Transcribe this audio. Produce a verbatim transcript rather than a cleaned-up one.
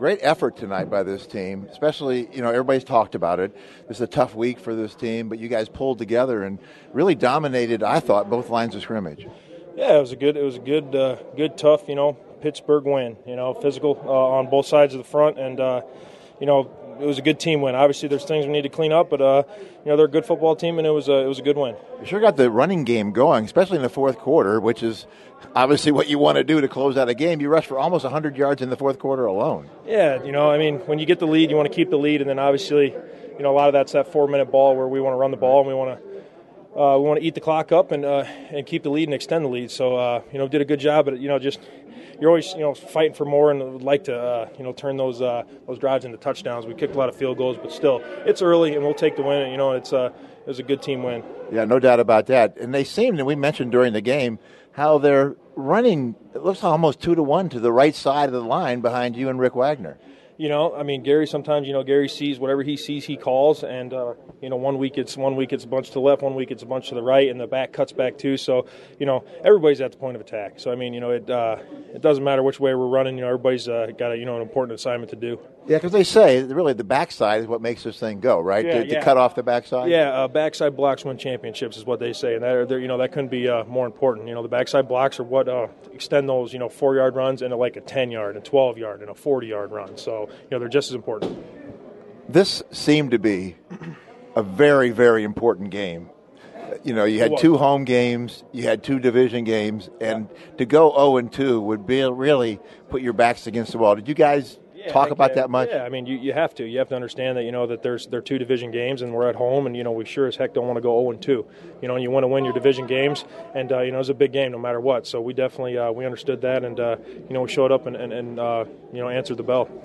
great effort tonight by this team, especially, you know, everybody's talked about it. This is a tough week for this team, but you guys pulled together and really dominated, I thought, both lines of scrimmage. Yeah, it was a good, it was a good, uh, good, tough, you know, Pittsburgh win. You know, physical uh, on both sides of the front, and uh, you know, it was a good team win. Obviously, there's things we need to clean up, but uh, you know, they're a good football team, and it was a, it was a good win. You sure got the running game going, especially in the fourth quarter, which is obviously what you want to do to close out a game. You rushed for almost one hundred yards in the fourth quarter alone. Yeah, you know, I mean, when you get the lead, you want to keep the lead, and then obviously, you know, a lot of that's that four-minute ball where we want to run the ball and we want to. Uh, we want to eat the clock up and uh, and keep the lead and extend the lead. So uh, you know, did a good job. But you know, just you're always you know fighting for more and would like to uh, you know turn those uh, those drives into touchdowns. We kicked a lot of field goals, but still, it's early and we'll take the win. And, you know, it's uh, it was a good team win. Yeah, no doubt about that. And they seemed, and we mentioned during the game, how they're running. It looks almost two to one to the right side of the line behind you and Rick Wagner. You know, I mean, Gary. Sometimes, you know, Gary sees whatever he sees, he calls, and uh, you know, one week it's one week it's a bunch to the left, one week it's a bunch to the right, and the back cuts back too. So, you know, everybody's at the point of attack. So, I mean, you know, it uh, it doesn't matter which way we're running. You know, everybody's uh, got a, you know an important assignment to do. Yeah, because they say really the backside is what makes this thing go, right? Yeah, to, yeah. to cut off the backside. Yeah, uh, backside blocks win championships is what they say, and that you know that couldn't be uh, more important. You know, the backside blocks are what uh, extend those you know four yard runs into like a ten yard, a twelve yard, and a forty yard run. So, you know, they're just as important. This seemed to be a very, very important game. You know, you had two home games, you had two division games, and to go oh and two would be really put your backs against the wall. Did you guys yeah, talk I, about I, that much? Yeah, I mean, you, you have to. You have to understand that, you know, that there's they're two division games and we're at home, and, you know, we sure as heck don't want to go oh and two. You know, and you want to win your division games, and, uh, you know, it's a big game no matter what. So we definitely, uh, we understood that, and, uh, you know, we showed up and, and, and uh, you know, answered the bell.